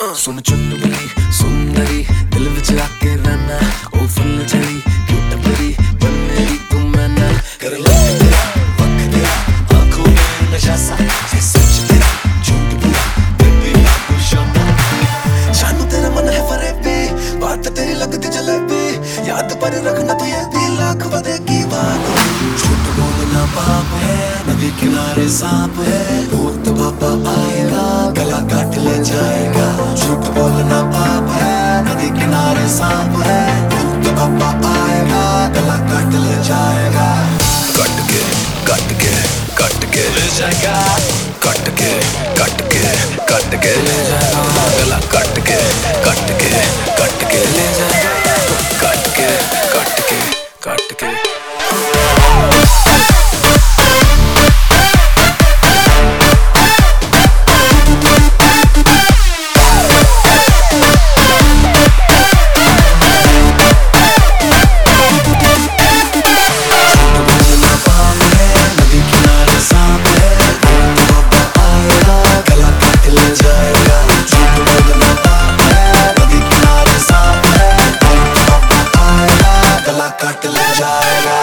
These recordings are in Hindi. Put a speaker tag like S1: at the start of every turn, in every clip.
S1: सुन चुटबली सुंदरी दिल विच आके रहना ओ फुल झड़ी क्यों टपरी बन मेरी तू मैना कर लग तेरा वक्त तेरा आंखों में नशा सा ये सच तेरा झूठ पूरा बेबी बाबू शाना जानू तेरा मन है फरेबी बात तेरी लगती जलेबी याद पर रखना तू ये भी लाख बदेगी बात झूठ बोलना पाप है नदी किनारे सांप है भूत बाबा आएगा गला काट ले जाएगा झूठ बोलना पाप है नदी किनारे सांप है भूत बाबा आएगा गला काट ले जाएगा कट के कट के कट के ले जाएगा कट के कट के कट के ले जाएगा गला कट के कट के कट के ले जाएगा कट के कट के कट के काट ले जाएगा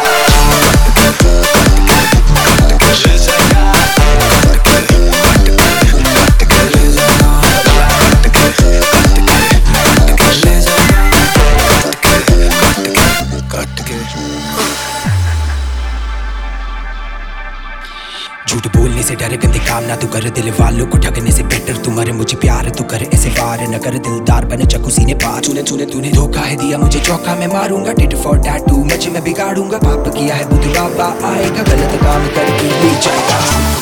S1: झूठ बोलने से डरे गंदे काम ना तू कर दिल वालों को ठगने से बेटर तुम्हारे मुझे प्यार तू कर ऐसे वार न कर दिलदार बने चकू सीने पार तूने तूने तूने धोखा है दिया मुझे चौका मैं मारूंगा टिट फॉर टैटू मुझे मैं बिगाड़ूंगा पाप किया है बुद्ध बाबा आएगा गलत काम करके ले जाएगा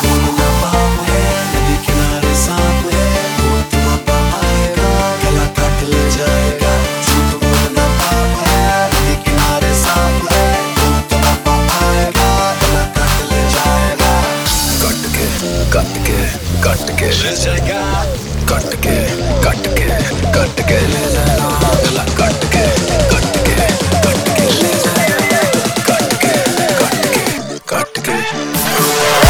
S1: कट के कट के ले जाएगा कट के कट के कट के ले जाएगा गला कट के कट के कट के ले जाएगा कट के कट के कट के